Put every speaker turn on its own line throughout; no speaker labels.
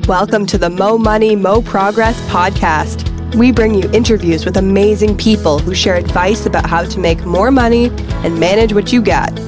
Welcome to the Mo Money, Mo Progress podcast. We bring you interviews with amazing people who share advice about how to make more money and manage what you got.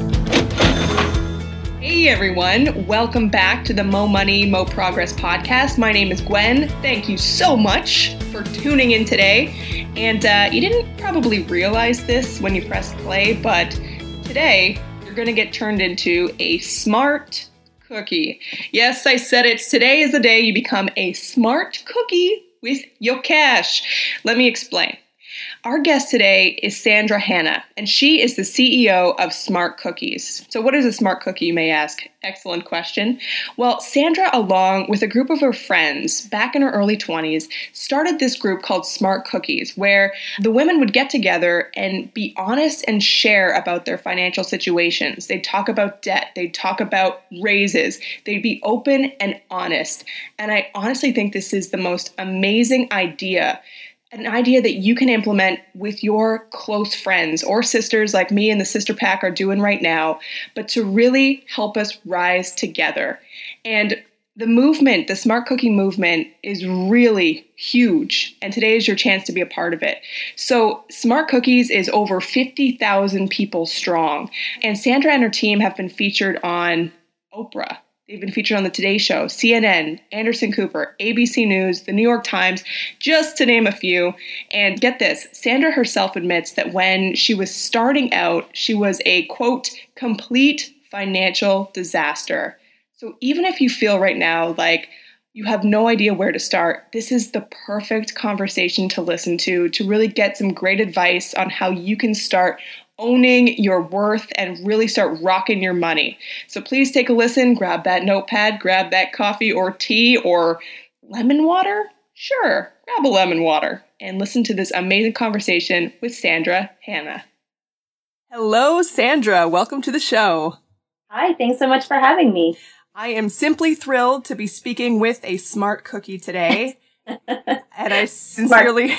Hey everyone, welcome back to the Mo Money, Mo Progress podcast. My name is Gwen. Thank you so much for tuning in today. And you didn't probably realize this when you pressed play, but today you're going to get turned into a smart cookie. Yes, I said it. Today is the day you become a smart cookie with your cash. Let me explain. Our guest today is Sandra Hanna, and she is the CEO of Smart Cookies. So what is a smart cookie, you may ask? Excellent question. Well, Sandra, along with a group of her friends back in her early 20s, started this group called Smart Cookies, where the women would get together and be honest and share about their financial situations. They'd talk about debt. They'd talk about raises. They'd be open and honest. And I honestly think this is the most amazing idea. An idea that you can implement with your close friends or sisters like me and the Sister Pack are doing right now, but to really help us rise together. And the movement, the Smart Cookie movement, is really huge, and today is your chance to be a part of it. So Smart Cookies is over 50,000 people strong, and Sandra and her team have been featured on Oprah. They've been featured on the Today Show, CNN, Anderson Cooper, ABC News, the New York Times, just to name a few. And get this, Sandra herself admits that when she was starting out, she was a, quote, complete financial disaster. So even if you feel right now like you have no idea where to start, this is the perfect conversation to listen to really get some great advice on how you can start owning your worth and really start rocking your money. So please take a listen, grab that notepad, grab that coffee or tea or lemon water. Sure, grab a lemon water and listen to this amazing conversation with Sandra Hanna. Hello, Sandra. Welcome to the show.
Hi, thanks so much for having me.
I am simply thrilled to be speaking with a smart cookie today. And I sincerely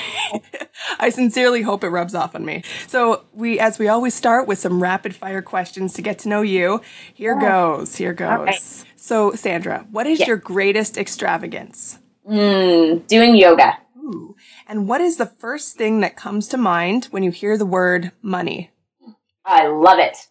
hope it rubs off on me. So as we always start with some rapid fire questions to get to know you. Here goes. Okay. So Sandra, what is your greatest extravagance?
Doing yoga.
Ooh. And what is the first thing that comes to mind when you hear the word money?
I love it.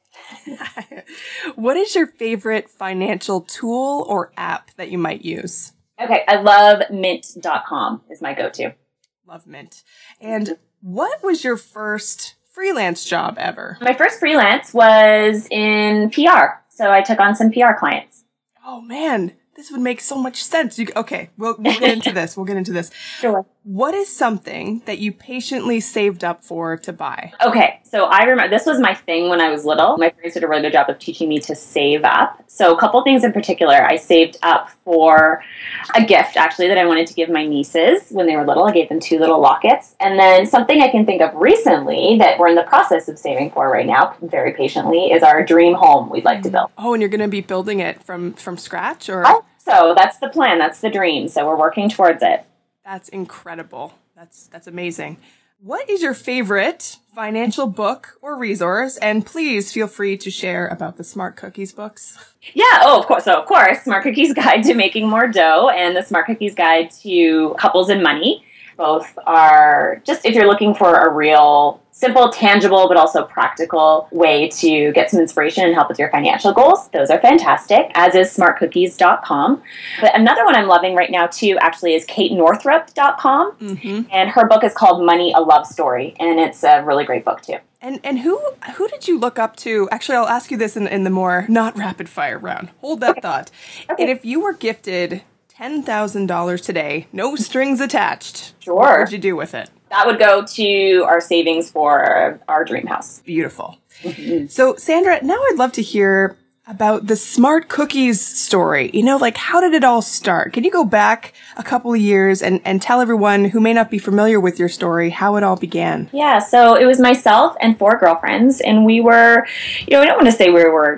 What is your favorite financial tool or app that you might use?
Okay, I love mint.com is my go-to.
Love Mint. And what was your first freelance job ever?
My first freelance was in PR. So I took on some PR clients.
Oh, man. This would make so much sense. Okay, we'll get into this.
Sure.
What is something that you patiently saved up for to buy?
Okay, so I remember this was my thing when I was little. My parents did a really good job of teaching me to save up. So a couple things in particular. I saved up for a gift, actually, that I wanted to give my nieces when they were little. I gave them 2 little lockets. And then something I can think of recently that we're in the process of saving for right now, very patiently, is our dream home we'd like to build.
Oh, and you're going to be building it from scratch? Or?
So that's the plan. That's the dream. So we're working towards it.
That's incredible. That's amazing. What is your favorite financial book or resource? And please feel free to share about the Smart Cookies books.
Yeah. Oh, of course. So, of course, Smart Cookies Guide to Making More Dough and the Smart Cookies Guide to Couples and Money. Both are just if you're looking for a real simple, tangible, but also practical way to get some inspiration and help with your financial goals. Those are fantastic, as is smartcookies.com. But another one I'm loving right now, too, actually, is katenorthrup.com. Mm-hmm. And her book is called Money, A Love Story. And it's a really great book, too.
And who did you look up to? Actually, I'll ask you this in the more not rapid fire round. Hold that thought. Okay. And if you were gifted $10,000 today, no strings attached,
sure,
what would you do with it?
That would go to our savings for our dream house.
Beautiful. Mm-hmm. So, Sandra, now I'd love to hear about the Smart Cookies story. How did it all start? Can you go back a couple of years and tell everyone who may not be familiar with your story how it all began?
Yeah, so it was myself and 4 girlfriends, and we were, I don't want to say we were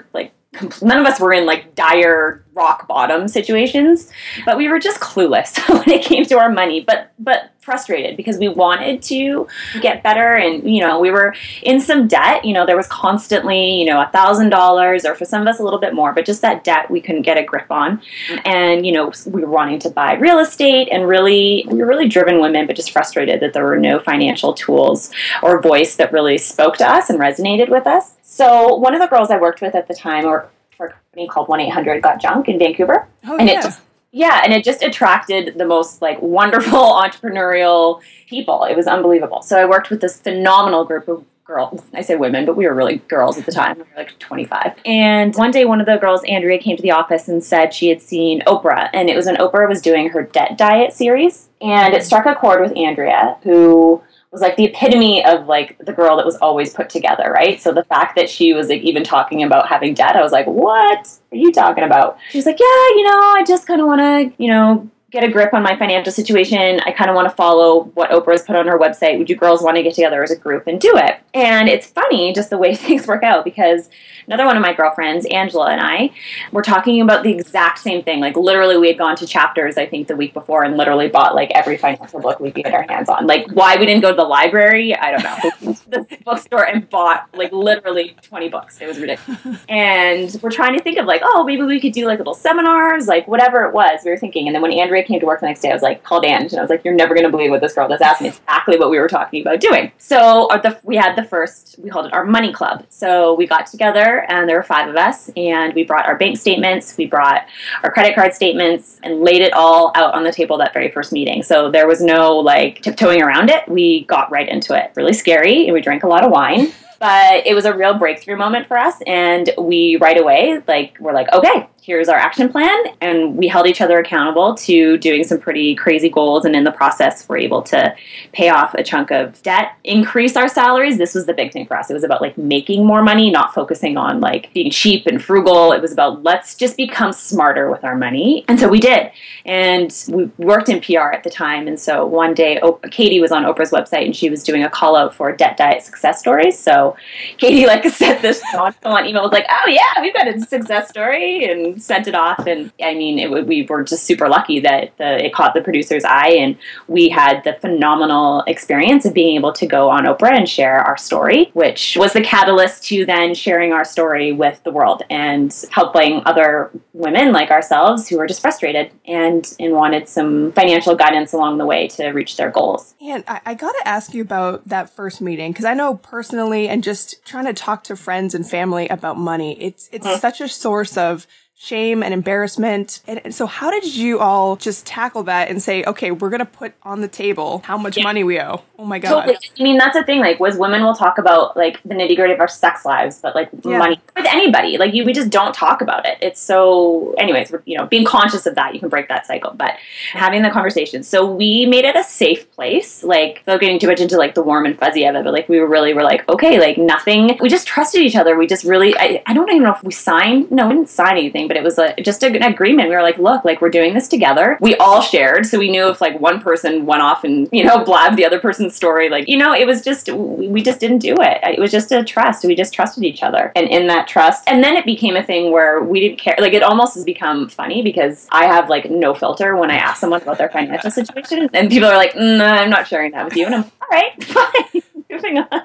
none of us were in like dire rock bottom situations, but we were just clueless when it came to our money, but frustrated because we wanted to get better. And, we were in some debt. There was constantly, $1,000 or for some of us a little bit more, but just that debt we couldn't get a grip on. And, we were wanting to buy real estate and we were really driven women, but just frustrated that there were no financial tools or voice that really spoke to us and resonated with us. So one of the girls I worked with at the time worked for a company called 1-800-GOT-JUNK in Vancouver.
Oh,
and
yeah.
it just attracted the most like wonderful entrepreneurial people. It was unbelievable. So I worked with this phenomenal group of girls. I say women, but we were really girls at the time. We were like 25. And one day, one of the girls, Andrea, came to the office and said she had seen Oprah. And it was when Oprah was doing her debt diet series. And it struck a chord with Andrea, who was like the epitome of like the girl that was always put together, right? So the fact that she was like even talking about having debt, I was like, what are you talking about? She's like, yeah, I just kind of want to, get a grip on my financial situation. I kind of want to follow what Oprah's put on her website. Would you girls want to get together as a group and do it? And it's funny just the way things work out, because another one of my girlfriends, Angela, and I were talking about the exact same thing. Like literally we had gone to Chapters, I think the week before, and literally bought like every financial book we could get our hands on. Like why we didn't go to the library, I don't know. The bookstore and bought like literally 20 books. It was ridiculous. And we're trying to think of like, oh, maybe we could do like little seminars, like whatever it was we were thinking. And then when Andrea came to work the next day, I was like, called Ange, and I was like, you're never going to believe what this girl just asked me. It's exactly what we were talking about doing. So we called it our money club. So we got together and there were 5 of us, and we brought our bank statements, we brought our credit card statements, and laid it all out on the table that very first meeting. So there was no like tiptoeing around it. We got right into it. Really scary, and we drank a lot of wine. But it was a real breakthrough moment for us, and we right away, we're like, okay, here's our action plan, and we held each other accountable to doing some pretty crazy goals, and in the process, we're able to pay off a chunk of debt, increase our salaries. This was the big thing for us. It was about, making more money, not focusing on, being cheap and frugal. It was about, let's just become smarter with our money, and so we did, and we worked in PR at the time, and so one day, Katie was on Oprah's website, and she was doing a call-out for debt diet success stories, so Katie sent this nonchalant email, was like, oh yeah, we've got a success story, and sent it off. And I mean, we were just super lucky that it caught the producer's eye, and we had the phenomenal experience of being able to go on Oprah and share our story, which was the catalyst to then sharing our story with the world and helping other women like ourselves who were just frustrated and wanted some financial guidance along the way to reach their goals.
And I got to ask you about that first meeting, because I know personally, and just trying to talk to friends and family about money, it's such a source of shame and embarrassment. And so how did you all just tackle that and say, okay, we're going to put on the table how much money we owe? Oh my God.
Totally. I mean, that's the thing. Was women will talk about the nitty gritty of our sex lives, but money with anybody, we just don't talk about it. It's so, anyways, being conscious of that, you can break that cycle, but having the conversation. So we made it a safe place, without getting too much into the warm and fuzzy of it, but we really were okay, nothing. We just trusted each other. We just really, I don't even know if we signed. No, we didn't sign anything, but it was just an agreement. We were look, we're doing this together. We all shared. So we knew if one person went off and, blabbed the other person's story, it was just, we just didn't do it. It was just a trust. We just trusted each other. And in that trust, and then it became a thing where we didn't care. It almost has become funny because I have no filter when I ask someone about their financial situation. And people are like, I'm not sharing that with you. And I'm all right, fine. Moving on.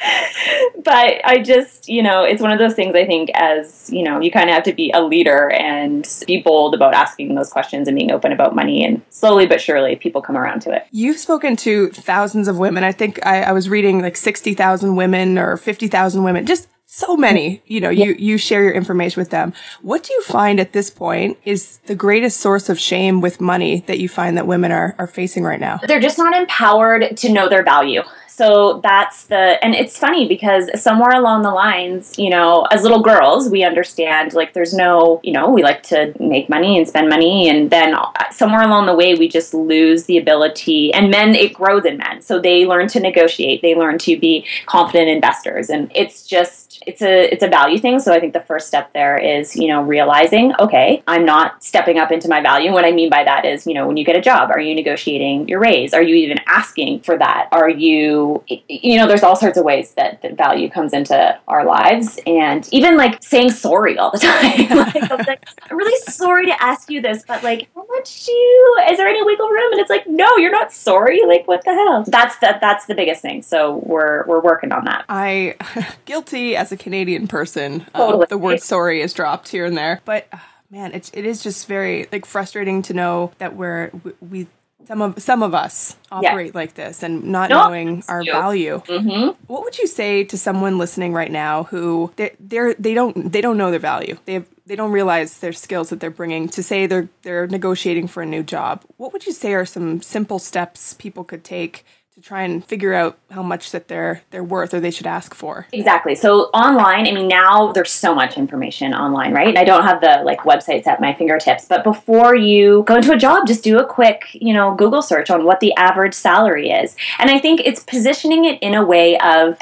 But I just, it's one of those things, I think, as, you kind of have to be a leader and be bold about asking those questions and being open about money. And slowly but surely, people come around to it.
You've spoken to thousands of women. I think I was reading 60,000 women or 50,000 women, just so many, you share your information with them. What do you find at this point is the greatest source of shame with money that you find that women are facing right now?
They're just not empowered to know their value. So and it's funny because somewhere along the lines, as little girls, we understand there's no, we like to make money and spend money. And then somewhere along the way, we just lose the ability, and men, it grows in men. So they learn to negotiate. They learn to be confident investors. And it's just, it's a value thing. So I think the first step there is, realizing, okay, I'm not stepping up into my value. And what I mean by that is, when you get a job, are you negotiating your raise? Are you even asking for that? Are you, there's all sorts of ways that value comes into our lives. And even like saying sorry all the time. I'm really sorry to ask you this, but like, how much is there any wiggle room? And it's like, no, you're not sorry. Like, what the hell? That's the biggest thing. So we're working on that.
I guilty as a Canadian person.
Totally.
The word sorry is dropped here and there, but man, it is just very like frustrating to know that we some of us operate like this and not knowing our value. Mm-hmm. What would you say to someone listening right now who they don't know their value? They don't realize their skills that they're bringing to say they're negotiating for a new job. What would you say are some simple steps people could take to try and figure out how much that they're worth or they should ask for?
Exactly. So online, now there's so much information online, right? I don't have the websites at my fingertips, but before you go into a job, just do a quick, Google search on what the average salary is. And I think it's positioning it in a way of,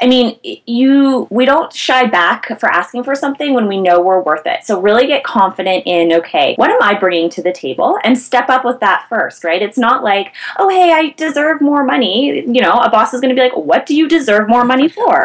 we don't shy back for asking for something when we know we're worth it. So really get confident in, okay, what am I bringing to the table? And step up with that first, right? It's not like, oh, hey, I deserve more money. A boss is going to be like, what do you deserve more money for?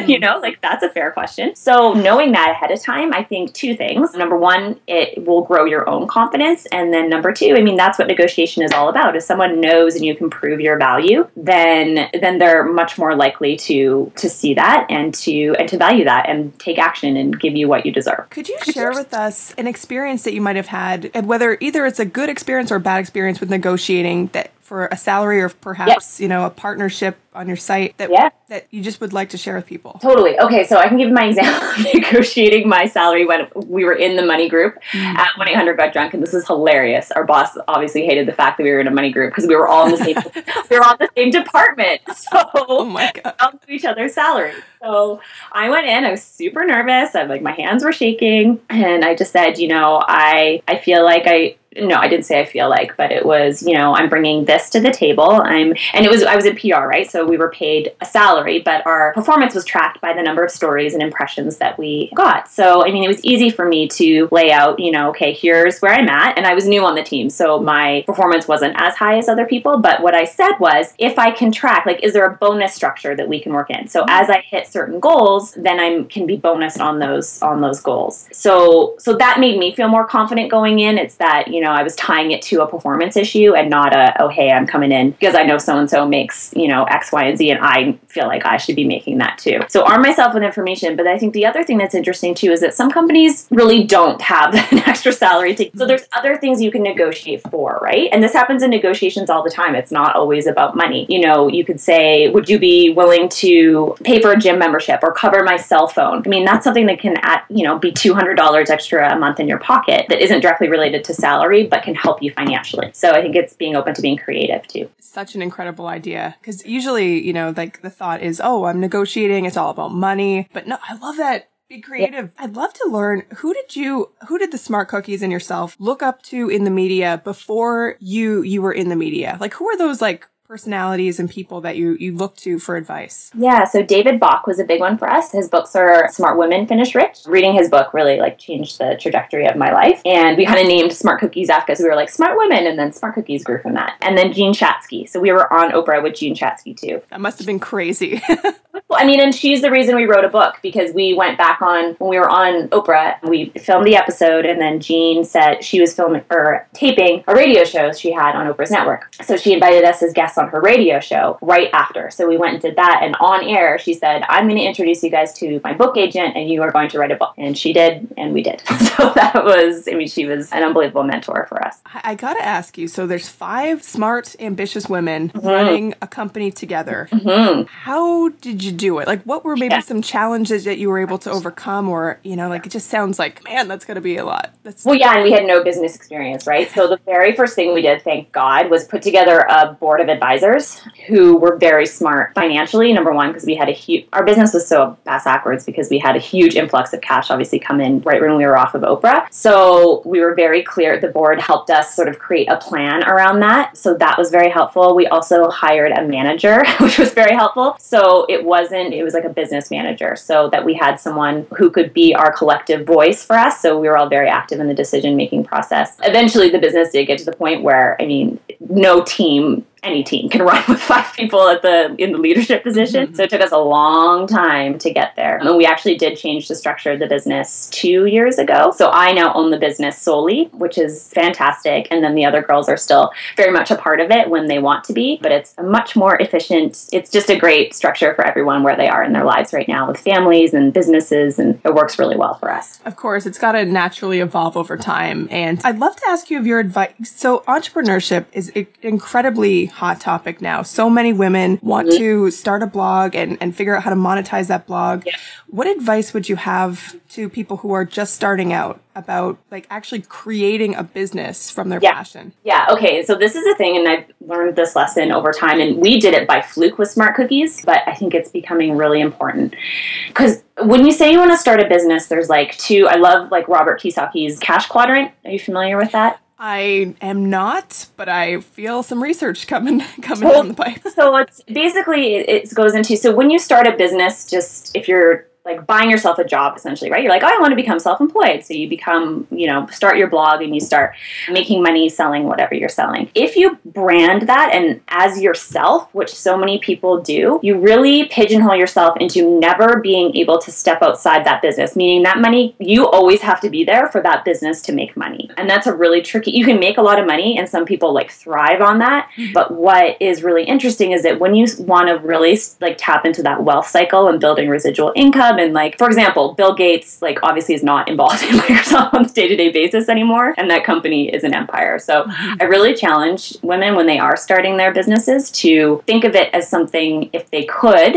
That's a fair question. So knowing that ahead of time, I think two things. Number one, it will grow your own confidence. And then number two, that's what negotiation is all about. If someone knows and you can prove your value, then they're much more likely to see that and to value that and take action and give you what you deserve.
Could you share with us an experience that you might have had, and whether either it's a good experience or a bad experience with negotiating that for a salary or perhaps, a partnership on your site that you just would like to share with people?
Totally. Okay, so I can give my example of negotiating my salary when we were in the money group at 1-800-GOT-DRUNK, and this is hilarious. Our boss obviously hated the fact that we were in a money group because we were all in the same we were all in the same department. So
oh my God.
We all knew each other's salaries. So I went in, I was super nervous. My hands were shaking, and I just said, I feel like I didn't say I feel like, but it was, I'm bringing this to the table. I was in PR, right? So we were paid a salary, but our performance was tracked by the number of stories and impressions that we got. So, it was easy for me to lay out, okay, here's where I'm at. And I was new on the team, so my performance wasn't as high as other people. But what I said was, if I can track, is there a bonus structure that we can work in? So as I hit certain goals, then I can be bonused on those goals. So that made me feel more confident going in. It's that, I was tying it to a performance issue and not hey, I'm coming in because I know so-and-so makes, X, Y, and Z, and I feel like I should be making that too. So arm myself with information. But I think the other thing that's interesting too is that some companies really don't have an extra salary. So there's other things you can negotiate for, right? And this happens in negotiations all the time. It's not always about money. You could say, would you be willing to pay for a gym membership or cover my cell phone? That's something that can be $200 extra a month in your pocket that isn't directly related to salary, but can help you financially. So I think it's being open to being creative too.
Such an incredible idea. Because usually, the thought is, oh, I'm negotiating. It's all about money. But no, I love that. Be creative. Yeah. I'd love to learn, who did the Smart Cookies and yourself look up to in the media before you were in the media? Who are those personalities and people that you look to for advice?
Yeah, so David Bach was a big one for us. His books are Smart Women Finish Rich. Reading his book really changed the trajectory of my life. And we kind of named Smart Cookies after, because we were Smart Women, and then Smart Cookies grew from that. And then Jean Chatzky. So we were on Oprah with Jean Chatzky too.
That must have been crazy.
And she's the reason we wrote a book, because we went back when we were on Oprah, we filmed the episode, and then Jean said she was taping a radio show she had on Oprah's network. So she invited us as guests on her radio show right after. So we went and did that, and on air, she said, I'm going to introduce you guys to my book agent, and you are going to write a book. And she did, and we did. So that was, she was an unbelievable mentor for us.
I got to ask you, so there's 5 smart, ambitious women running a company together. Mm-hmm. How did you do it? What were maybe some challenges that you were able to overcome, or, it just sounds like, man, that's going to be a lot.
And we had no business experience, right? So the very first thing we did, thank God, was put together a board of advisors who were very smart financially. Number one, because we had our business was so backwards because we had a huge influx of cash obviously come in right when we were off of Oprah. So we were very clear. The board helped us sort of create a plan around that. So that was very helpful. We also hired a manager, which was very helpful. So it it was like a business manager, so that we had someone who could be our collective voice for us. So we were all very active in the decision-making process. Eventually, the business did get to the point where, no team, any team can run with 5 people in the leadership position. Mm-hmm. So it took us a long time to get there. And we actually did change the structure of the business 2 years ago. So I now own the business solely, which is fantastic. And then the other girls are still very much a part of it when they want to be, but it's a much more efficient. It's just a great structure for everyone where they are in their lives right now with families and businesses. And it works really well for us.
Of course, it's got to naturally evolve over time. And I'd love to ask you of your advice. So entrepreneurship is incredibly hot topic now. So many women want to start a blog and figure out how to monetize that blog. Yeah. What advice would you have to people who are just starting out about actually creating a business from their passion?
Yeah. Okay. So this is a thing, and I've learned this lesson over time, and we did it by fluke with Smart Cookies, but I think it's becoming really important because when you say you want to start a business, there's I love Robert Kiyosaki's Cash Quadrant. Are you familiar with that?
I am not, but I feel some research coming down the pipe.
So it's basically, it goes into, so when you start a business, just if you're buying yourself a job, essentially, right? You're I want to become self-employed. So you become, start your blog and you start making money selling whatever you're selling. If you brand that and as yourself, which so many people do, you really pigeonhole yourself into never being able to step outside that business, meaning that money, you always have to be there for that business to make money. And that's a really tricky, you can make a lot of money and some people thrive on that. But what is really interesting is that when you want to really tap into that wealth cycle and building residual income, and for example, Bill Gates, obviously is not involved in Microsoft on a day-to-day basis anymore. And that company is an empire. So I really challenge women when they are starting their businesses to think of it as something, if they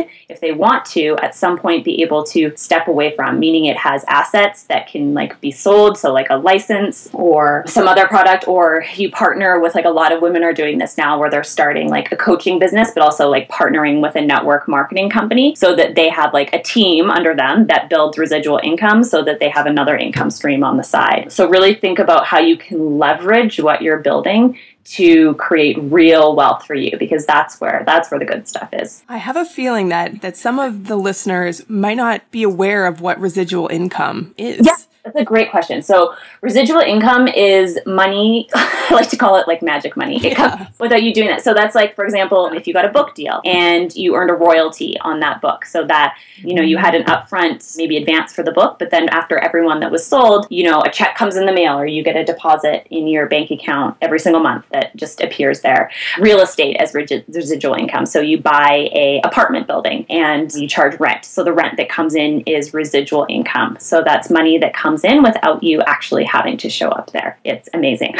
want to, at some point be able to step away from, meaning it has assets that can be sold. So a license or some other product, or you partner with a lot of women are doing this now where they're starting a coaching business, but also partnering with a network marketing company so that they have a team under them that builds residual income so that they have another income stream on the side. So really think about how you can leverage what you're building to create real wealth for you, because that's where the good stuff is.
I have a feeling that some of the listeners might not be aware of what residual income is.
Yeah. That's a great question. So residual income is money. I like to call it magic money. It comes without you doing that. So that's for example, if you got a book deal and you earned a royalty on that book, so that, you had an upfront maybe advance for the book, but then after every one that was sold, a check comes in the mail or you get a deposit in your bank account every single month that just appears there. Real estate as residual income. So you buy a apartment building and you charge rent. So the rent that comes in is residual income. So that's money that comes in without you actually having to show up there. It's amazing.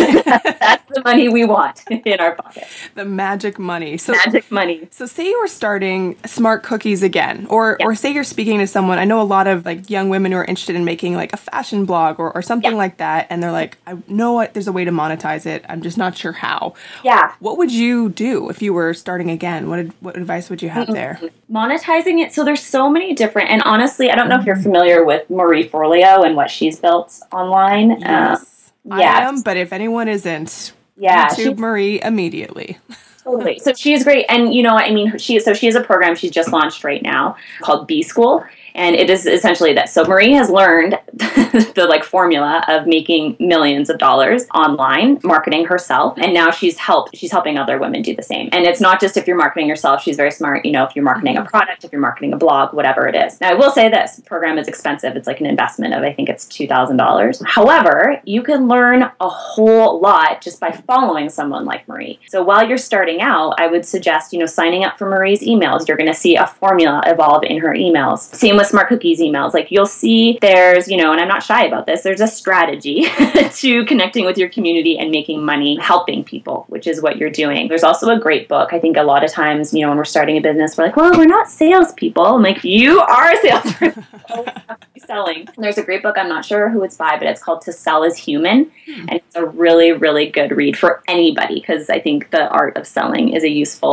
That's the money we want in our pocket.
The magic money.
Magic money.
So say you were starting Smart Cookies again, or say you're speaking to someone. I know a lot of young women who are interested in making a fashion blog or something like that. And they're I know there's a way to monetize it. I'm just not sure how.
Yeah.
What would you do if you were starting again? What advice would you have there?
Monetizing it. So there's so many different, and honestly, I don't know if you're familiar with Marie Forleo and what she's built online.
Yes, I am, but if anyone isn't, YouTube Marie immediately.
Totally. So she is great. And she has a program she's just launched right now called B School. And it is essentially this. So Marie has learned the formula of making millions of dollars online, marketing herself. And now she's helping other women do the same. And it's not just if you're marketing yourself. She's very smart. If you're marketing a product, if you're marketing a blog, whatever it is. Now, I will say this program is expensive. It's an investment of, I think it's $2,000. However, you can learn a whole lot just by following someone like Marie. So while you're starting out, I would suggest, signing up for Marie's emails. You're going to see a formula evolve in her emails. Same with Smart Cookies emails. You'll see there's, and I'm not shy about this, there's a strategy to connecting with your community and making money, helping people, which is what you're doing. There's also a great book. I think a lot of times, when we're starting a business, we're well, we're not salespeople. I'm you are a salesperson. Always have to be selling. And there's a great book, I'm not sure who it's by, but it's called To Sell is Human. And it's a really, really good read for anybody, because I think the art of selling is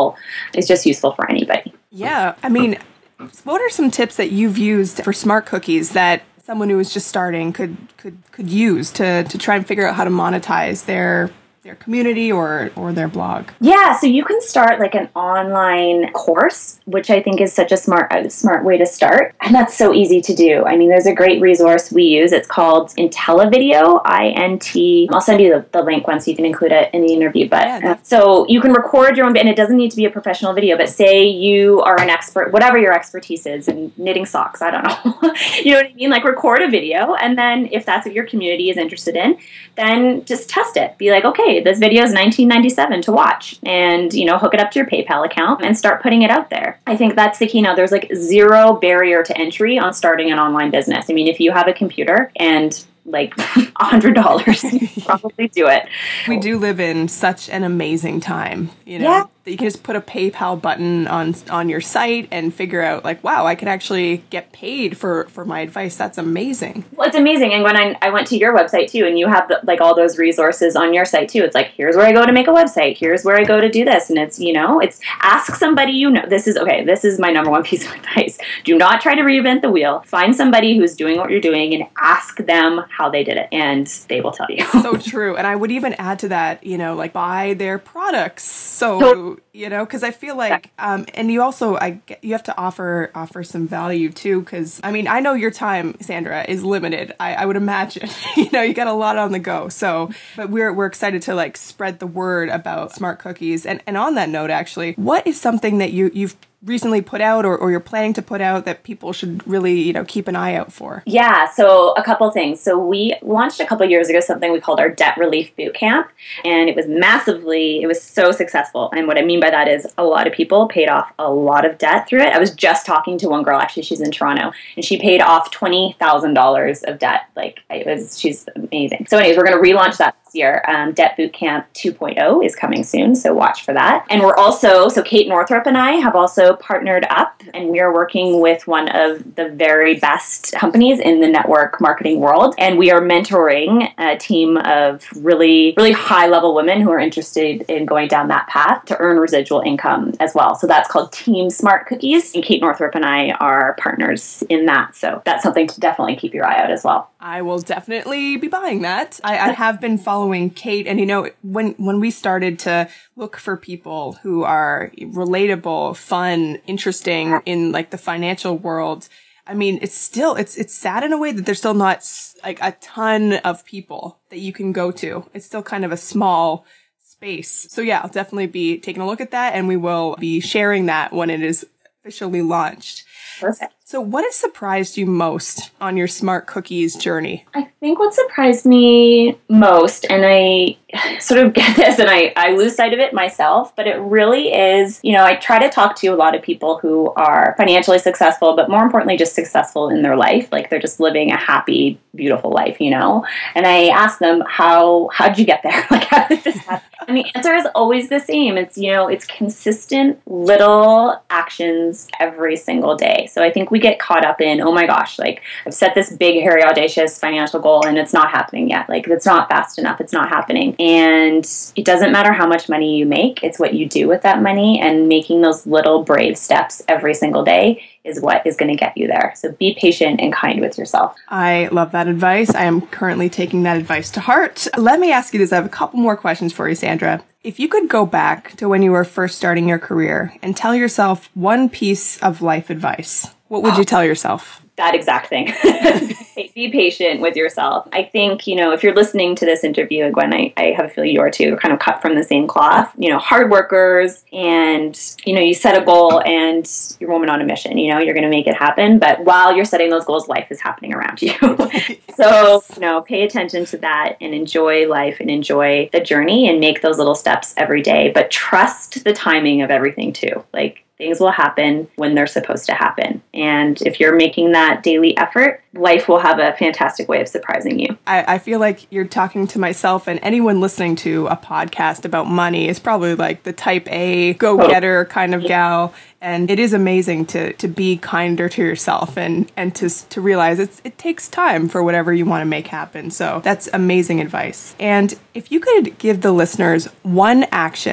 just useful for anybody.
Yeah. What are some tips that you've used for Smart Cookies that someone who is just starting could use to try and figure out how to monetize their their community or their blog?
Yeah, so you can start like an online course, which I think is such a smart way to start. And that's so easy to do. I mean, there's a great resource we use. It's called IntelliVideo, INT. I'll send you the link once so you can include it in the interview. But so you can record your own, and it doesn't need to be a professional video, but say you are an expert, whatever your expertise is, in knitting socks, I don't know. You know what I mean? Like record a video, and then if that's what your community is interested in, then just test it. Be like, okay, this video is $19.97 to watch, and hook it up to your PayPal account and start putting it out there. I think that's the key now. There's like zero barrier to entry on starting an online business. I mean, if you have a computer and like $100, probably do it.
We do live in such an amazing time,
Yeah.
that you can just put a PayPal button on your site and figure out like, wow, I can actually get paid for my advice. That's amazing.
Well, it's amazing. And when I went to your website too, and you have like all those resources on your site too, it's like, here's where I go to make a website. Here's where I go to do this. And it's, it's ask somebody, this is my number one piece of advice. Do not try to reinvent the wheel. Find somebody who's doing what you're doing and ask them how they did it, and they will tell you.
So true. And I would even add to that, like buy their products. So, because I feel like, and you also, you have to offer some value too. Because I mean, I know your time, Sandra, is limited. I would imagine, you got a lot on the go. So, but we're excited to like spread the word about Smart Cookies. And on that note, actually, what is something that you've recently put out or you're planning to put out that people should really, keep an eye out for?
Yeah, so a couple things. So we launched a couple years ago something we called our Debt Relief Bootcamp, and it was so successful. And what I mean by that is a lot of people paid off a lot of debt through it. I was just talking to one girl, actually, she's in Toronto, and she paid off $20,000 of debt. She's amazing. So anyways, we're going to relaunch that this year. Debt Bootcamp 2.0 is coming soon, so watch for that. And we're also, so Kate Northrup and I have also partnered up, and we are working with one of the very best companies in the network marketing world. And we are mentoring a team of really, really high-level women who are interested in going down that path to earn residual income as well. So that's called Team Smart Cookies, and Kate Northrup and I are partners in that. So that's something to definitely keep your eye out as well.
I will definitely be buying that. I have been following Kate, and when we started to look for people who are relatable, fun, interesting in like the financial world, I mean, it's sad in a way that there's still not like a ton of people that you can go to. It's still kind of a small space. So yeah, I'll definitely be taking a look at that, and we will be sharing that when it is officially launched.
Perfect.
So what has surprised you most on your Smart Cookies journey?
I think what surprised me most, and I sort of get this and I lose sight of it myself, but it really is, I try to talk to a lot of people who are financially successful, but more importantly, just successful in their life. Like they're just living a happy, beautiful life, And I ask them, how'd you get there? Like, how did this happen? And the answer is always the same. It's, it's consistent little actions every single day. So I think we get caught up in, oh my gosh, like I've set this big, hairy, audacious financial goal and it's not happening yet. Like it's not fast enough. It's not happening. And it doesn't matter how much money you make. It's what you do with that money, and making those little brave steps every single day is what is going to get you there. So be patient and kind with yourself.
I love that advice. I am currently taking that advice to heart. Let me ask you this. I have a couple more questions for you, Sandra. If you could go back to when you were first starting your career and tell yourself one piece of life advice, what would you tell yourself?
That exact thing. Be patient with yourself. I think, if you're listening to this interview, and Gwen, I have a feeling you are too, kind of cut from the same cloth, hard workers, and, you set a goal and you're a woman on a mission, you're going to make it happen. But while you're setting those goals, life is happening around you. So, pay attention to that and enjoy life and enjoy the journey and make those little steps every day. But trust the timing of everything too. Like, things will happen when they're supposed to happen. And if you're making that daily effort, life will have a fantastic way of surprising you.
I feel like you're talking to myself, and anyone listening to a podcast about money is probably like the type A go-getter kind of gal. And it is amazing to be kinder to yourself and to realize it takes time for whatever you want to make happen. So that's amazing advice. And if you could give the listeners one action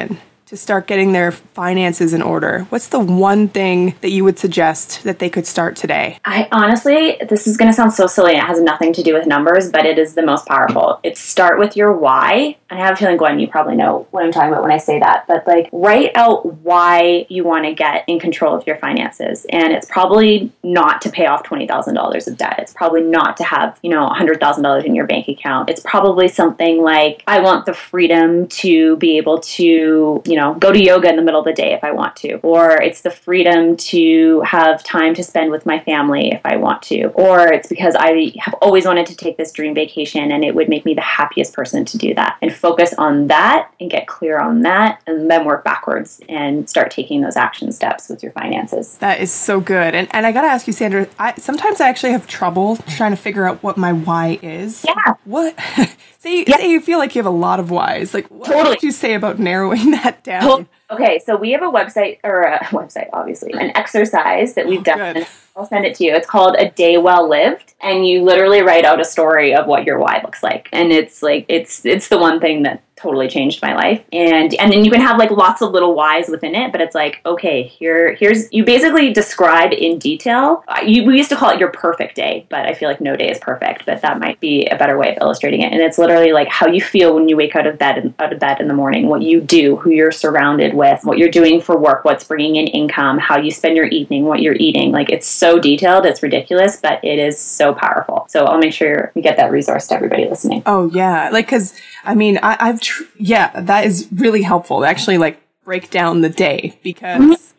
to start getting their finances in order, what's the one thing that you would suggest that they could start today?
I honestly, this is going to sound so silly. It has nothing to do with numbers, but it is the most powerful. It's start with your why. And I have a feeling, Gwen, you probably know what I'm talking about when I say that, but like write out why you want to get in control of your finances. And it's probably not to pay off $20,000 of debt. It's probably not to have, $100,000 in your bank account. It's probably something like, I want the freedom to be able to, go to yoga in the middle of the day if I want to. Or it's the freedom to have time to spend with my family if I want to. Or it's because I have always wanted to take this dream vacation and it would make me the happiest person to do that. And focus on that and get clear on that and then work backwards and start taking those action steps with your finances.
That is so good. And I got to ask you, Sandra, sometimes I actually have trouble trying to figure out what my why is.
Yeah.
What? Say you feel like you have a lot of whys. Like, what would you say about narrowing that down?
Okay, so we have a website, obviously, an exercise that we've done.
Good.
I'll send it to you. It's called A Day Well Lived, and you literally write out a story of what your why looks like. And it's like, it's the one thing that totally changed my life. And then you can have like lots of little whys within it, but it's like, okay, here's, you basically describe in detail. We used to call it your perfect day, but I feel like no day is perfect, but that might be a better way of illustrating it. And it's literally like how you feel when you wake out of bed in the morning, what you do, who you're surrounded with, what you're doing for work, what's bringing in income, how you spend your evening, what you're eating. Like it's so detailed, it's ridiculous, but it is so powerful. So I'll make sure we get that resource to everybody listening.
Oh yeah. Like, cause I mean, that is really helpful to actually like break down the day because,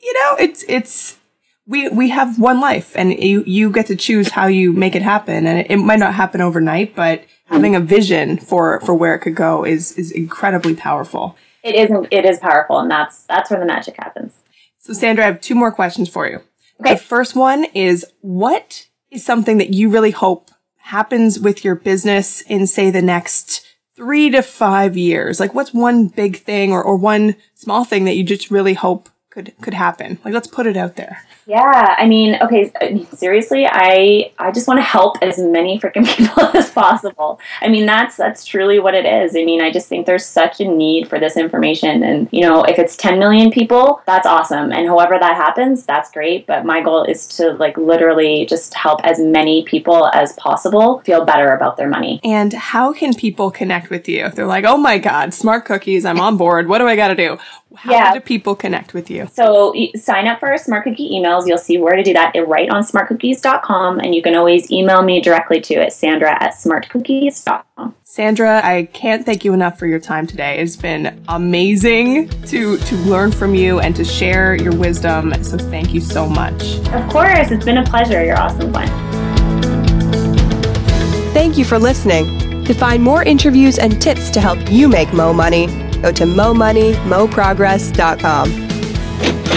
we have one life and you get to choose how you make it happen. And it might not happen overnight, but having a vision for where it could go is incredibly powerful.
It is powerful. And that's where the magic happens.
So Sandra, I have two more questions for you.
Okay.
The first one is, what is something that you really hope happens with your business in, say, the next 3 to 5 years? Like, what's one big thing or one small thing that you just really hope could happen? Like, let's put it out there.
Yeah, I mean, okay, seriously, I just want to help as many freaking people as possible. I mean, that's truly what it is. I mean, I just think there's such a need for this information. And, if it's 10 million people, that's awesome. And however that happens, that's great. But my goal is to like literally just help as many people as possible feel better about their money.
And how can people connect with you? If they're like, oh my God, Smart Cookies, I'm on board. What do I got to do? How do people connect with you?
So sign up for our Smart Cookie emails. You'll see where to do that right on smartcookies.com. And you can always email me directly to it, Sandra@smartcookies.com.
Sandra, I can't thank you enough for your time today. It's been amazing to learn from you and to share your wisdom. So thank you so much.
Of course. It's been a pleasure. You're awesome, Gwen.
Thank you for listening. To find more interviews and tips to help you make mo money, go to momoneymoprogress.com.